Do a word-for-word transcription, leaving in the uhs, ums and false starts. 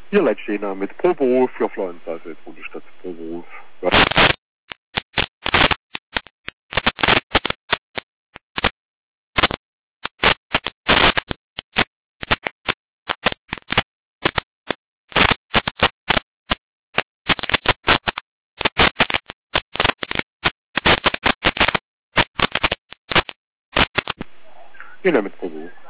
Hier Leitsteiner mit Proberuf für Flauenseite, Stadt Proberuf. Ja. Hier mit Proberuf.